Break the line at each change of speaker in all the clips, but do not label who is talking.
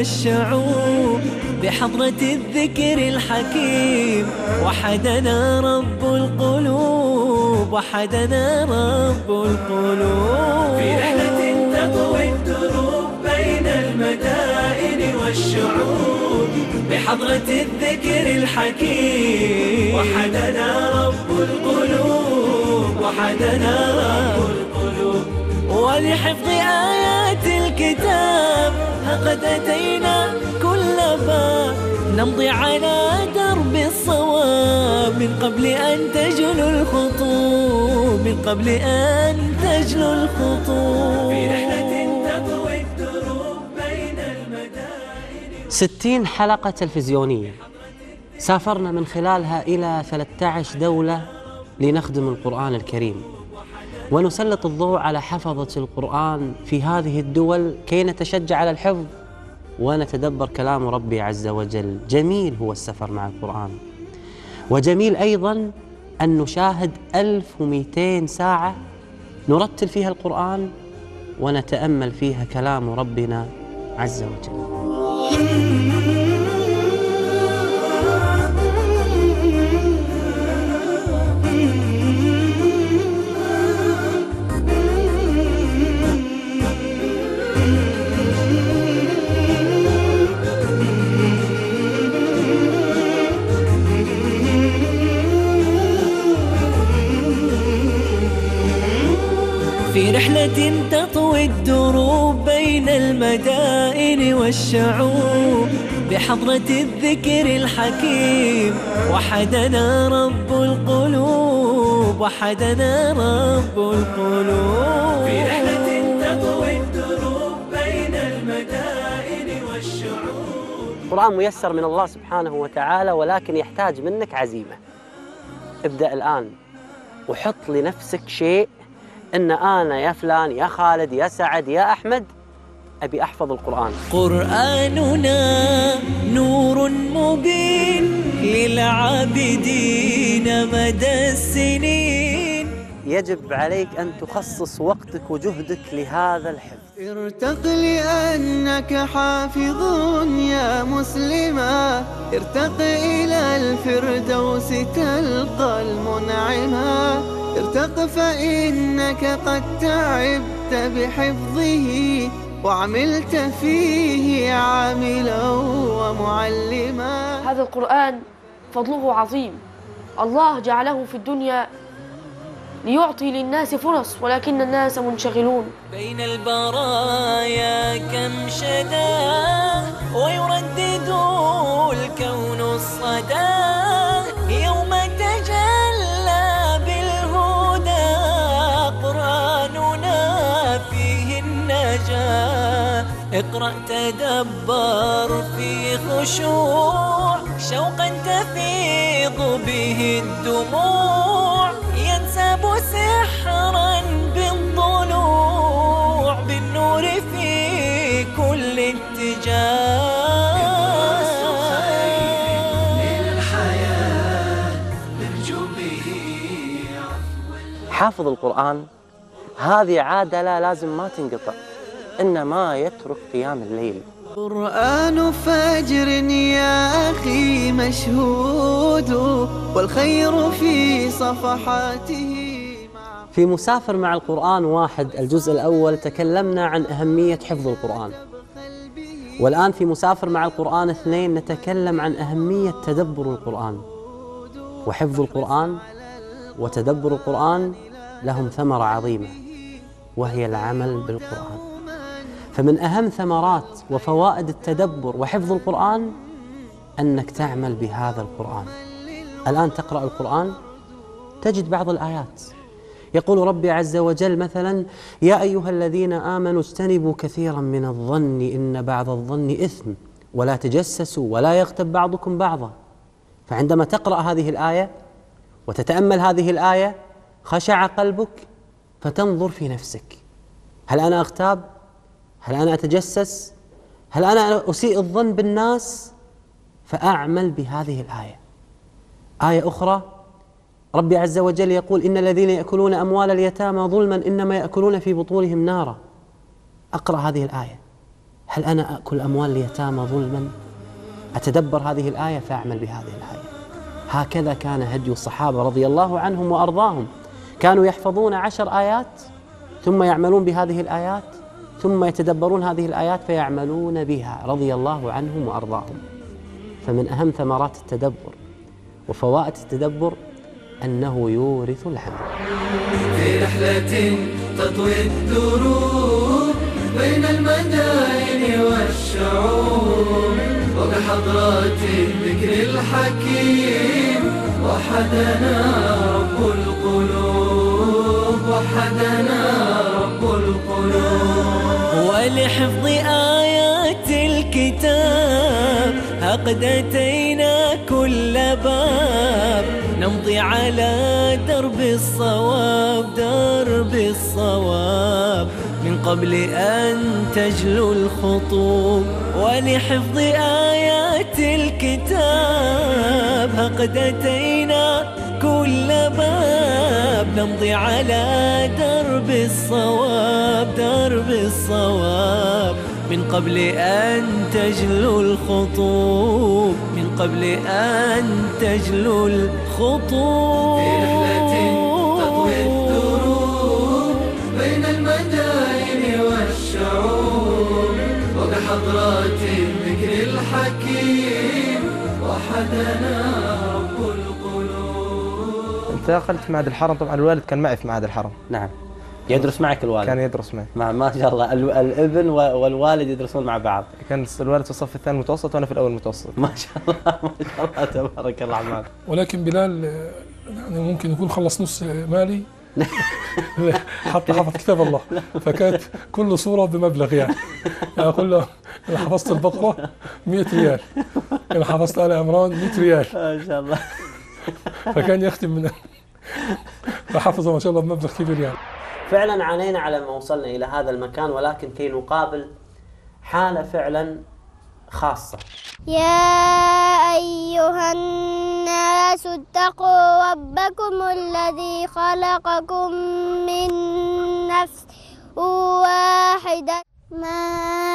والشعوب بحضرة الذكر الحكيم. وحدنا رب القلوب، وحدنا رب القلوب. في رحلة تطوي الدروب بين المدائن والشعوب بحضرة الذكر الحكيم. وحدنا رب القلوب، وحدنا رب القلوب. ولحفظ آيات الكتاب لقد أتينا كل باب نمضي على درب الصواب من قبل أن تجلو الخطوب، من قبل أن تجلو الخطوب. في رحلة تطوي الدروب بين المدائن.
60 حلقة تلفزيونية سافرنا من خلالها إلى 13 دولة لنخدم القرآن الكريم ونسلط الضوء على حفظة القرآن في هذه الدول كي نتشجع على الحفظ ونتدبر كلام ربي عز وجل. جميل هو السفر مع القرآن، وجميل أيضا أن نشاهد 1200 ساعة نرتل فيها القرآن ونتأمل فيها كلام ربنا عز وجل.
في رحلة تطوي الدروب بين المدائن والشعوب بحضرة الذكر الحكيم. وحدنا رب القلوب، وحدنا رب القلوب. في رحلة تطوي الدروب بين المدائن والشعوب.
القرآن ميسر من الله سبحانه وتعالى، ولكن يحتاج منك عزيمة. ابدأ الآن وحط لنفسك شيء، إن أنا يا فلان يا خالد يا سعد يا أحمد أبي أحفظ القرآن.
قرآننا نور مبين للعابدين مدى السنين.
يجب عليك أن تخصص وقتك وجهدك لهذا الحفظ.
ارتق لأنك حافظ يا مسلما، ارتق إلى الفردوس تلقى المنعما. ارتق فإنك قد تعبت بحفظه وعملت فيه عاملا ومعلما.
هذا القرآن فضله عظيم، الله جعله في الدنيا ليعطي للناس فرص، ولكن الناس منشغلون.
بين البرايا كم شدا ويردد الكون الصدى يوم تجلى بالهدى. قرآننا فيه النجاة، اقرأ تدبر في خشوع شوقا تفيض به الدموع. ينسب سحرا بالضلوع بالنور في كل اتجاه.
حافظ القرآن هذه عادة لا لازم ما تنقطع، إنما يترك قيام الليل.
قرآن فجر يا أخي مشهود، والخير في صفحاته.
في مسافر مع القرآن 1 الجزء الأول تكلمنا عن أهمية حفظ القرآن، والآن في مسافر مع القرآن 2 نتكلم عن أهمية تدبر القرآن. وحفظ القرآن وتدبر القرآن لهم ثمرة عظيمة، وهي العمل بالقرآن. فمن أهم ثمرات وفوائد التدبر وحفظ القرآن أنك تعمل بهذا القرآن. الآن تقرأ القرآن تجد بعض الآيات يقول ربي عز وجل مثلا: يا أيها الذين آمنوا اجتنبوا كثيرا من الظن إن بعض الظن إثم ولا تجسسوا ولا يغتب بعضكم بعضا. فعندما تقرأ هذه الآية وتتأمل هذه الآية خشع قلبك فتنظر في نفسك: هل أنا أغتاب؟ هل أنا أتجسس؟ هل أنا أسيء الظن بالناس؟ فأعمل بهذه الآية. آية أخرى ربي عز وجل يقول: إن الذين يأكلون أموال اليتامى ظلما إنما يأكلون في بطونهم نارا. أقرأ هذه الآية: هل أنا أكل أموال اليتامى ظلما؟ أتدبر هذه الآية فأعمل بهذه الآية. هكذا كان هدي الصحابة رضي الله عنهم وأرضاهم، كانوا يحفظون 10 آيات ثم يعملون بهذه الآيات ثم يتدبرون هذه الآيات فيعملون بها رضي الله عنهم وأرضاهم. فمن أهم ثمرات التدبر وفوائد التدبر أنه يورث العمل.
في رحلة تطوي الدروب بين المدائن والشعوب وبحضرات الذكر الحكيم وحدنا رب القلوب وحدنا رب القلوب.
ولحفظ آيات الكتاب قد أتينا كل باب نمضي على درب الصواب درب الصواب من قبل أن تجلو الخطوب. ولحفظ آيات الكتاب قد أتينا كل باب نمضي على درب الصواب درب الصواب من قبل أن تجلو الخطوب من قبل أن تجلو الخطوب.
في رحلة تطوي الدروب بين المدائن والشعوب وبحضرات الذكر الحكيم وحدنا رب القلوب.
انتقلت معهد الحرم، طبعا الوالد كان معي في معهد الحرم.
نعم، يدرس معك الوالد؟
كان يدرس معي.
ما شاء الله، الابن والوالد يدرسون مع بعض.
كان الوالد في الصف الثاني متوسط وانا في الاول متوسط.
ما شاء الله ما شاء الله تبارك الله الرحمن.
ولكن بلال يعني ممكن يكون خلص نص مالي حتى حفظ كتاب الله، فكانت كل صورة بمبلغ يعني أقول له أنا حفظت البقرة 100 ريال، أنا حفظت آل عمران 100 ريال
ما شاء الله.
فكان يختم من فحفظه ما شاء الله بمبلغ كبير يعني.
فعلا عانينا على ما وصلنا إلى هذا المكان، ولكن كي نقابل حالة فعلا خاصة.
يا أيها الناس اتقوا ربكم الذي خلقكم من نفس واحدة ما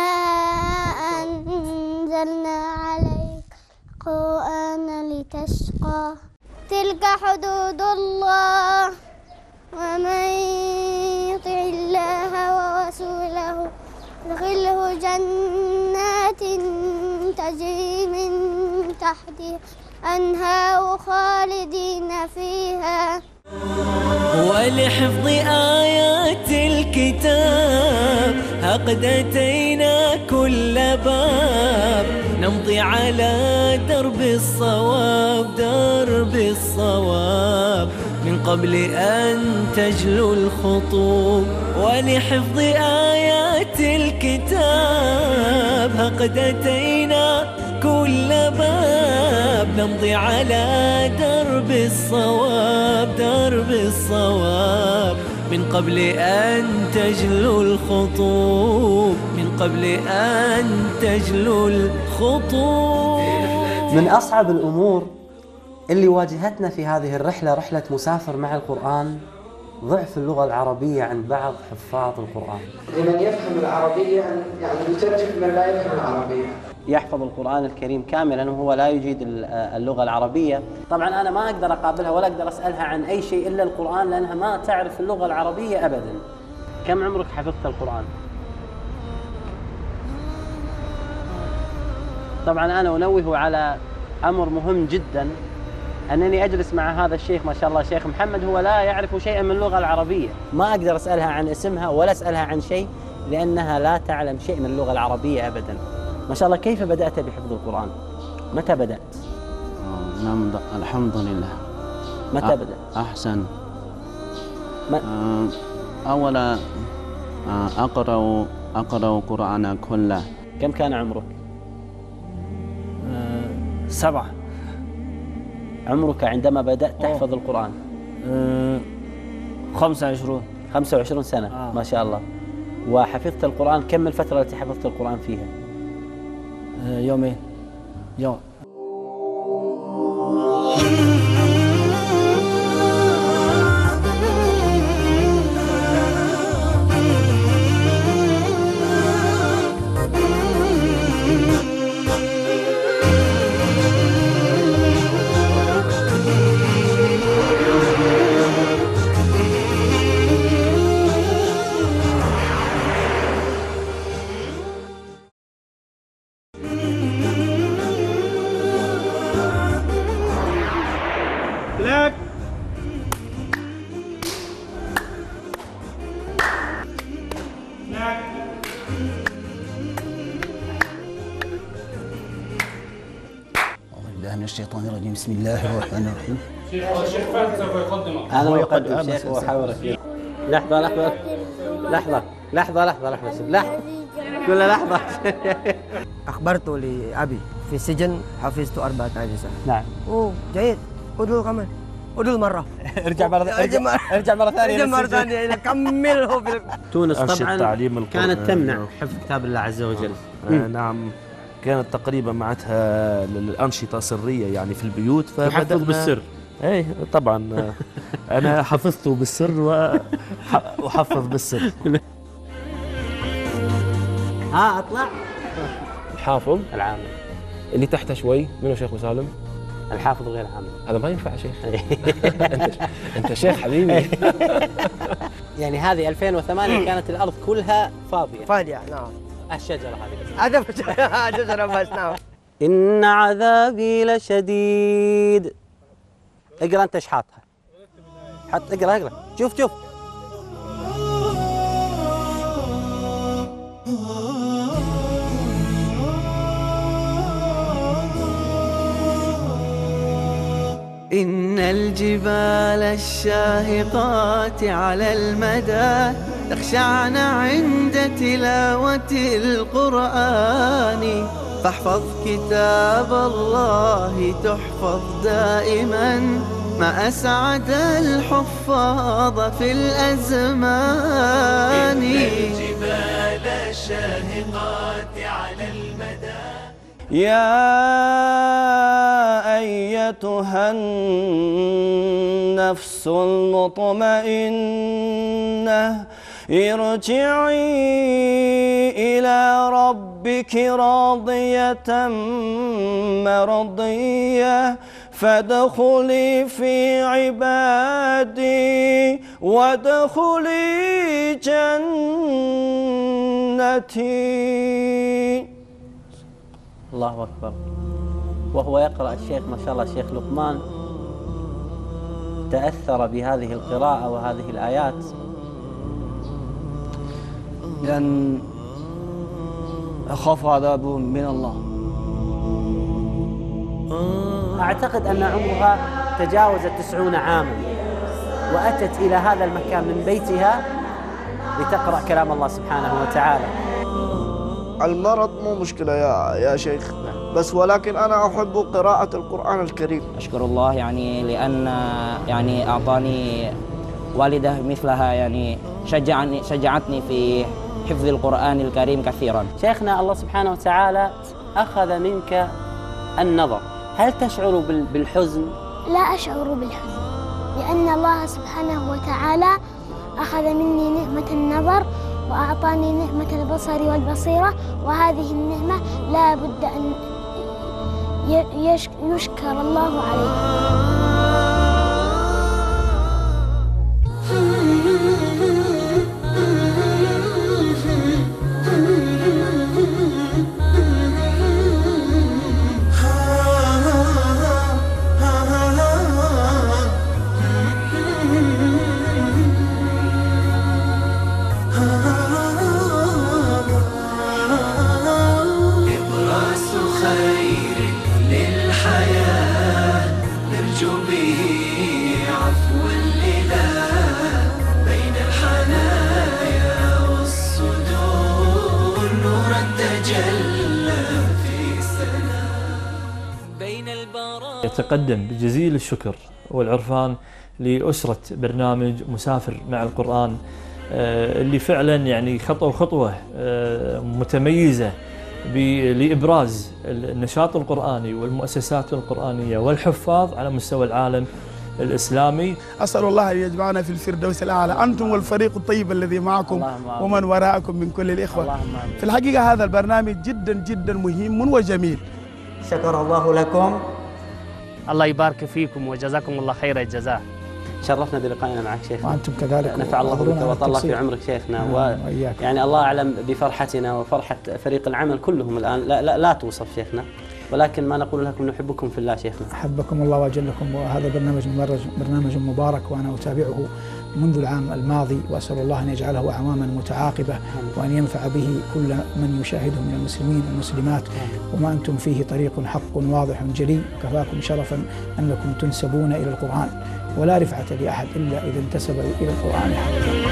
أنزلنا عليك القرآن لتشقى تلك حدود الله ومن يطع الله ورسوله يدخله جنات تجري من تحتها أنهار خالدين فيها.
ولحفظ آيات الكتاب قد أتينا كل باب نمضي على درب الصواب درب الصواب من قبل أن تجلو الخطوب. ولحفظ آيات الكتاب قد أتينا كل باب نمضي على درب الصواب درب الصواب من قبل أن تجلو الخطوب من قبل أن تجلو الخطوب.
من أصعب الأمور اللي واجهتنا في هذه الرحلة، رحلة مسافر مع القرآن، ضعف اللغة العربية عند بعض حفاظ القرآن.
لمن يفهم العربية يعني يترجم من لا يفهم العربية.
يحفظ القرآن الكريم كاملا وهو لا يجيد اللغة العربية. طبعا أنا ما أقدر أقابلها ولا أقدر أسألها عن أي شيء إلا القرآن، لأنها ما تعرف اللغة العربية أبدا. كم عمرك حفظت القرآن؟ طبعا أنا أنوه على أمر مهم جدا، أنني أجلس مع هذا الشيخ ما شاء الله الشيخ محمد، هو لا يعرف شيئا من اللغة العربية. ما أقدر أسألها عن اسمها ولا أسألها عن شيء لأنها لا تعلم شيء من اللغة العربية أبدا. ما شاء الله، كيف بدأت بحفظ القرآن؟ متى بدأت؟
الحمد لله.
متى بدأت؟
أحسن. أولا أقرأ القرآن كله.
كم كان عمرك؟
7.
عمرك عندما بدأت تحفظ القرآن؟
25
سنة. ما شاء الله. وحفظت القرآن كم الفترة التي حفظت القرآن فيها؟
يومين. يوم.
بالله من الشيطان الرجيم. بسم الله الرحمن الرحيم.
شيخ فهد سوف يقدم.
أنا أقدم شيخ وأحاورك. لحظة كل لحظة.
أخبرت لأبي في السجن حفظت 4 أجزاء.
نعم.
أوه جيد. أدل كمان. أدل مرة.
ارجع مرة ثانية.
كمله في
تونس طبعا كانت تمنع حفظ كتاب الله عز وجل.
نعم، كانت تقريبا معناتها الأنشطة سرية يعني في البيوت،
فحفظ بالسر.
ايه طبعا. انا حفظته بالسر وحفظ بالسر.
اطلع.
الحافظ
العامل
اللي تحته شوي منو شيخ مسالم؟
الحافظ غير عامل.
هذا ما ينفع شيخ. انت شيخ حبيبي.
يعني هذه 2008 كانت الارض كلها فاضيه.
نعم.
الشجره هذه بس.
شجره بس. نعم.
ان عذابي لشديد. اقرا انت ايش حاطها. اقرا شوف.
إن الجبال الشاهقات على المدى تخشعن عند تلاوة القرآن، فاحفظ كتاب الله تحفظ دائما، ما أسعد الحفاظ في الأزمان. إن الجبال الشاهقات على المدى.
يا أيتها النفس المطمئنة ارجعي إلى ربك راضية مرضية فادخلي في عبادي وادخلي جنتي.
الله أكبر. وهو يقرأ الشيخ ما شاء الله الشيخ لقمان تأثر بهذه القراءة وهذه الآيات،
لأن أخاف عذابه من الله.
أعتقد أن عمرها تجاوزت 90 عاما وأتت إلى هذا المكان من بيتها لتقرأ كلام الله سبحانه وتعالى.
المرض مو مشكلة يا شيخ، بس ولكن أنا أحب قراءة القرآن الكريم.
أشكر الله يعني لأن يعني أعطاني والدة مثلها، يعني شجعتني في حفظ القرآن الكريم كثيرا.
شيخنا الله سبحانه وتعالى أخذ منك النظر، هل تشعر بالحزن؟
لا أشعر بالحزن، لأن الله سبحانه وتعالى أخذ مني نعمة النظر وأعطاني نعمة البصر والبصيرة، وهذه النعمة لا بد أن يشكر الله عليها.
يتقدم بجزيل الشكر والعرفان لأسرة برنامج مسافر مع القرآن، اللي فعلا يعني خطوة خطوة متميزة لإبراز النشاط القرآني والمؤسسات القرآنية والحفاظ على مستوى العالم الإسلامي.
أسأل الله أن يجمعنا في الفردوس الأعلى، أنتم والفريق الطيب الذي معكم ومن وراءكم من كل الإخوة. في الحقيقة هذا البرنامج جدا جدا مهم وجميل.
شكر الله لكم.
الله يبارك فيكم وجزاكم الله خير الجزاء.
شرفنا بلقائنا معك شيخنا.
وأنتم كذلك.
نفع الله بك وطال الله في عمرك شيخنا. يعني الله أعلم بفرحتنا وفرحة فريق العمل كلهم الآن لا توصف شيخنا. ولكن ما نقول لكم نحبكم في الله شيخنا.
أحبكم الله وأجلكم. وهذا برنامج مبارك، وأنا أتابعه منذ العام الماضي، وأسأل الله أن يجعله أعواما متعاقبة وأن ينفع به كل من يشاهده من المسلمين والمسلمات. وما أنتم فيه طريق حق واضح جلي، كفاكم شرفا أنكم تنسبون إلى القرآن، ولا رفعة لأحد إلا إذا انتسب إلى القرآن حقا.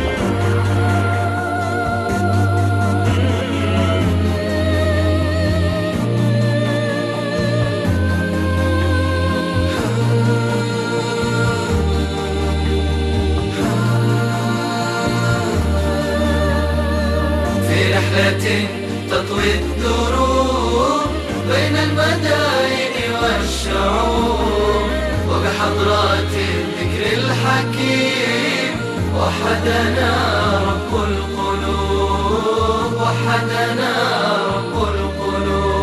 تطوي الدروب بين المدائن والشعوب، وبحضرات الذكر الحكيم وحدنا رب القلوب، وحدنا رب القلوب.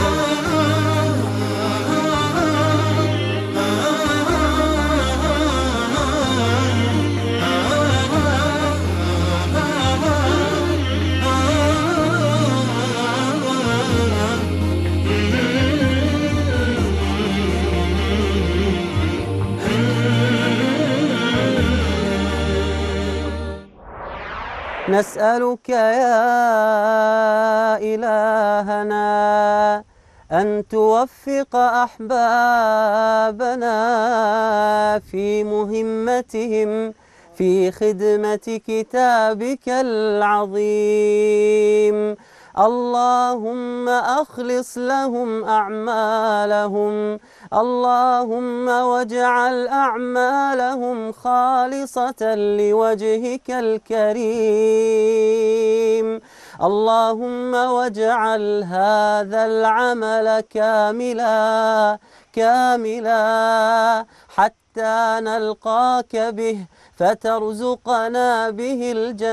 نسألك يا إلهنا أن توفق أحبابنا في مهمتهم في خدمة كتابك العظيم. اللهم أخلص لهم أعمالهم، اللهم واجعل أعمالهم خالصة لوجهك الكريم. اللهم واجعل هذا العمل كاملا حتى نلقاك به، فترزقنا به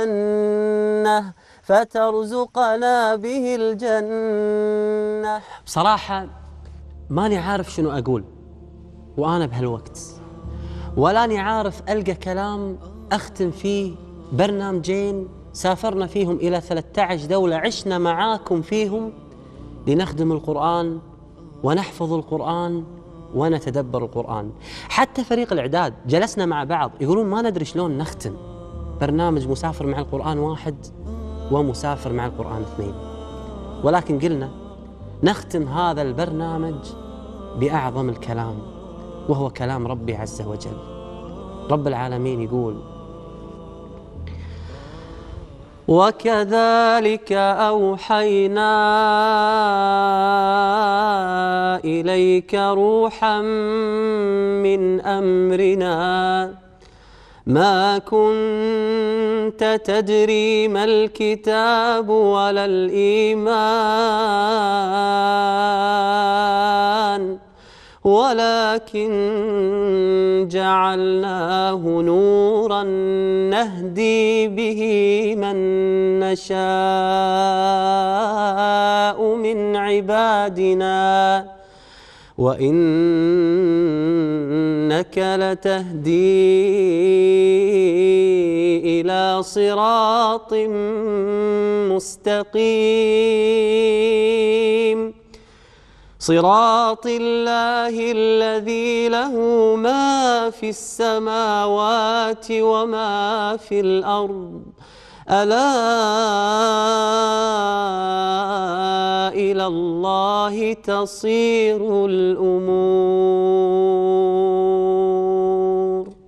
الجنة. بصراحة ماني عارف شنو أقول وأنا بهالوقت، ولاني عارف ألقى كلام أختم فيه برنامجين سافرنا فيهم إلى 13 دولة، عشنا معاكم فيهم لنخدم القرآن ونحفظ القرآن ونتدبر القرآن. حتى فريق الإعداد جلسنا مع بعض يقولون ما ندري شلون نختم برنامج مسافر مع القرآن 1 ومسافر مع القرآن 2، ولكن قلنا نختم هذا البرنامج بأعظم الكلام، وهو كلام ربي عز وجل. رب العالمين يقول: وكذلك أوحينا إليك روحا من أمرنا ما كنت تدري ما الكتاب ولا الإيمان ولكن جعلناه نورا نهدي به من نشاء من عبادنا وإنك لتهدي إلى صراط مستقيم صراط الله الذي له ما في السماوات وما في الأرض ألا إلى الله تصير الأمور.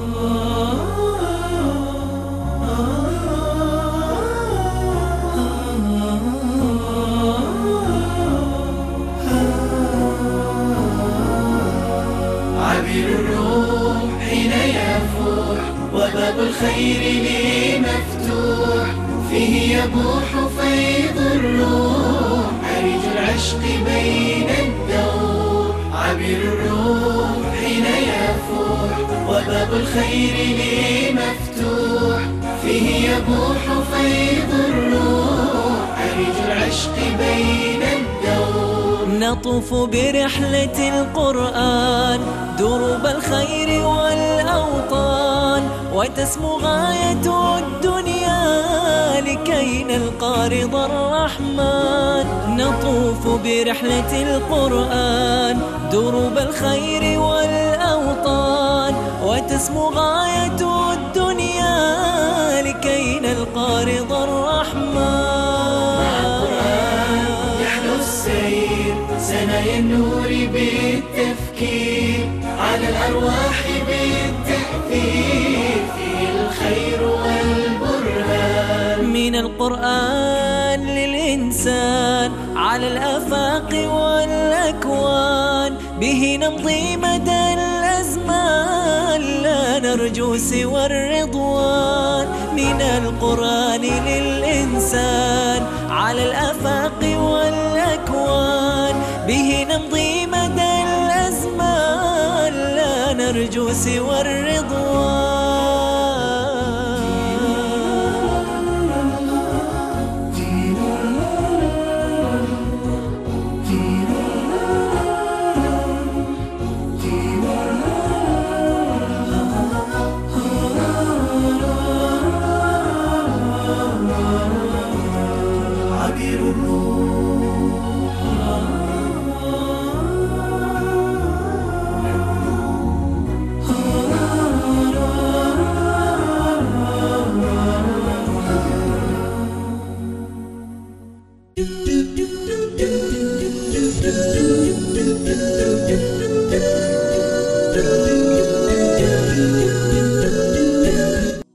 عبير الروح حين يفوح وباب الخير لي مفتوح فيه يبوح فيض الروح عريج العشق بين الدور. عبير الروح حين يفوح وباب الخير لي مفتوح فيه يبوح فيض الروح عريج العشق بين الدور.
نطوف برحلة القرآن دروب الخير والأوطان وتسمو غاية الدنيا لكي نلقى رضا الرحمن. نطوف برحلة القرآن دروب الخير والأوطان، وتسمو غاية الدنيا لكي نلقى رضا الرحمن.
مع القرآن يحلو السير سنايا النور بالتفكير، على الأرواح بالتأثير، فيه الخير والبرهان.
من القرآن للإنسان على الآفاق والأكوان، به نمضي مدى الأزمان لا نرجو سوى الرضوان. من القرآن للإنسان على الآفاق والأكوان، به نمضي مدى الأزمان لا نرجو سوى الرضوان.
Do do do do do do do do do do do do.